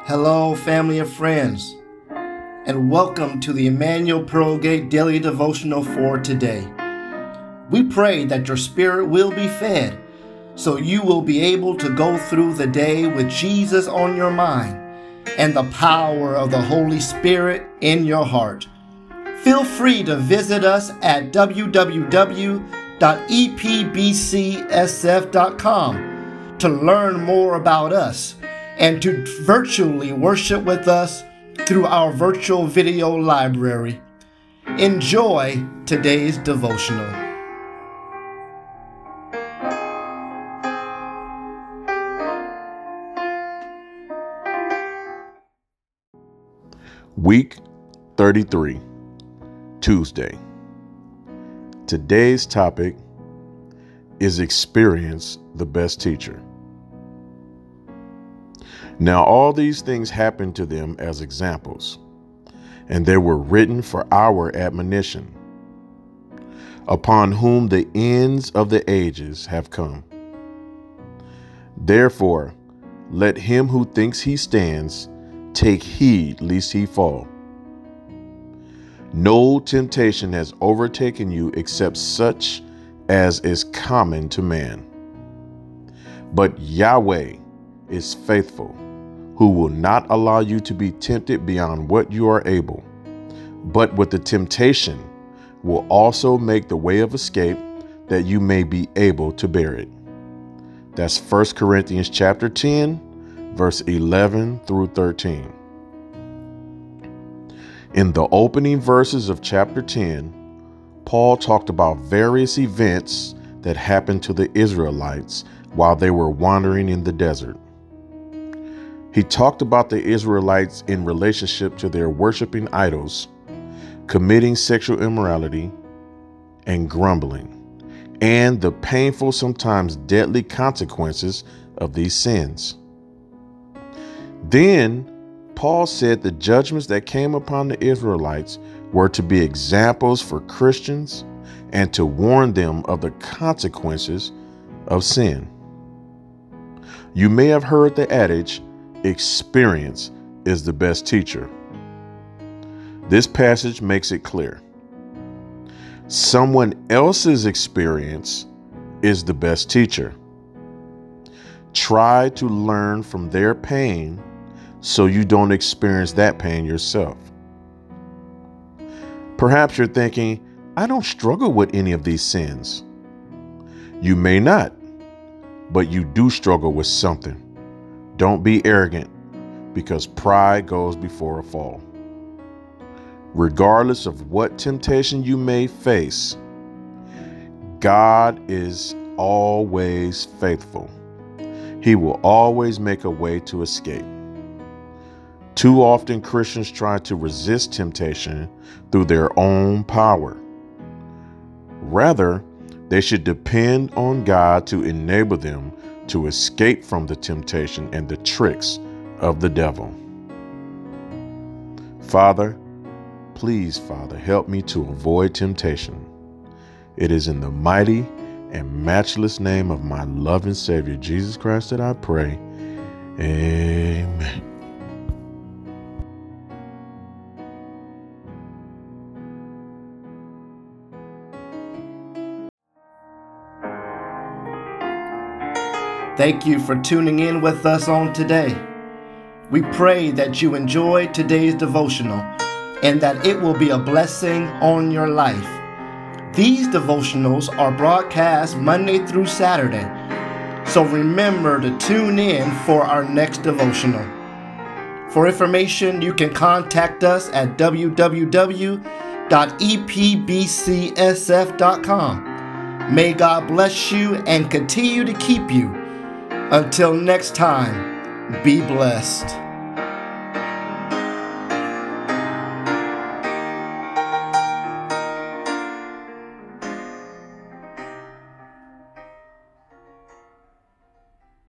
Hello, family and friends, and welcome to the Emmanuel Pearlgate Daily Devotional for today. We pray that your spirit will be fed, so you will be able to go through the day with Jesus on your mind and the power of the Holy Spirit in your heart. Feel free to visit us at www.epbcsf.com to learn more about us and to virtually worship with us through our virtual video library. Enjoy today's devotional. Week 33, Tuesday. Today's topic is experience the best teacher. Now all these things happened to them as examples, and they were written for our admonition, upon whom the ends of the ages have come. Therefore, let him who thinks he stands take heed lest he fall. No temptation has overtaken you except such as is common to man. But Yahweh is faithful, who will not allow you to be tempted beyond what you are able, but with the temptation will also make the way of escape that you may be able to bear it. That's 1 Corinthians chapter 10, verse 11 through 13. In the opening verses of chapter 10, Paul talked about various events that happened to the Israelites while they were wandering in the desert. He talked about the Israelites in relationship to their worshiping idols, committing sexual immorality, and grumbling, and the painful, sometimes deadly consequences of these sins. Then Paul said the judgments that came upon the Israelites were to be examples for Christians and to warn them of the consequences of sin. You may have heard the adage, experience is the best teacher. This passage makes it clear. Someone else's experience is the best teacher. Try to learn from their pain so you don't experience that pain yourself. Perhaps you're thinking, I don't struggle with any of these sins. You may not, but you do struggle with something. Don't be arrogant, because pride goes before a fall. Regardless of what temptation you may face, God is always faithful. He will always make a way to escape. Too often Christians try to resist temptation through their own power. Rather, they should depend on God to enable them to escape from the temptation and the tricks of the devil. Father, please, Father, help me to avoid temptation. It is in the mighty and matchless name of my loving Savior, Jesus Christ, that I pray. Amen. Thank you for tuning in with us on today. We pray that you enjoyed today's devotional and that it will be a blessing on your life. These devotionals are broadcast Monday through Saturday, so remember to tune in for our next devotional. For information, you can contact us at www.epbcsf.com. May God bless you and continue to keep you. Until next time, be blessed.